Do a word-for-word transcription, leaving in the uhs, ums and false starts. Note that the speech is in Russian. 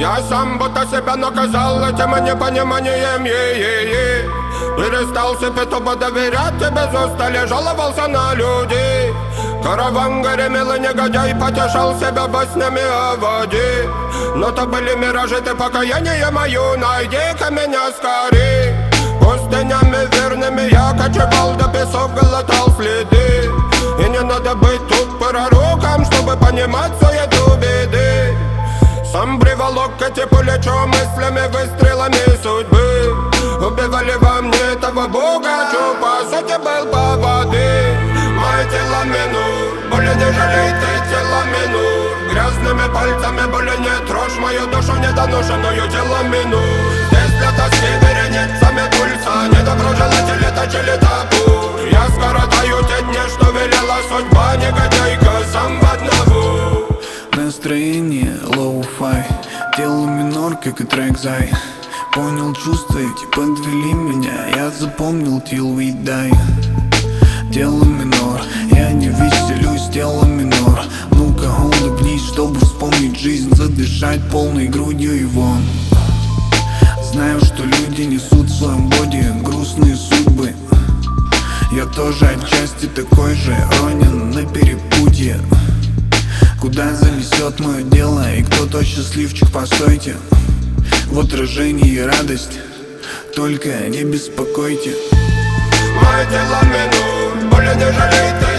Я сам будто себя наказал этим непониманием, е-е-е. Перестал себе тупо доверять, и без устали жаловался на людей. Караван гремел и негодяй потешал себя баснями о воде. Но то были миражи, ты покаяние мою, найди-ка меня скорей. Пустынями верными я кочевал, до песок глотал следы. И не надо быть тут пророком, чтобы понимать суету беды. Сам приволок эти плечо мыслями, выстрелами судьбы. Убивали во мне этого бога, что по сути был по воды. Мое тело минур, более не жалей ты тело минур. Грязными пальцами более не трожь мою душу недоношенную тело минур. Здесь для тоски вереницами пульса, недоброжелатели точили табу. Я скоротаю те дни, что велела судьба, негодяйка сам в одного. Настроение лоу-фай, тело минор, как и трек Зай. Понял чувства эти, подвели меня, я запомнил till we die. Тело минор, я не веселюсь, тело минор. Ну-ка, улыбнись, чтобы вспомнить жизнь, задышать полной грудью и вон. Знаю, что люди несут в своем боди грустные судьбы. Я тоже отчасти такой же, ронен на перепутье. Куда занесет мое дело и кто тот счастливчик, постойте. В отражении радость, только не беспокойте. Мое тело минур, более не жалей ты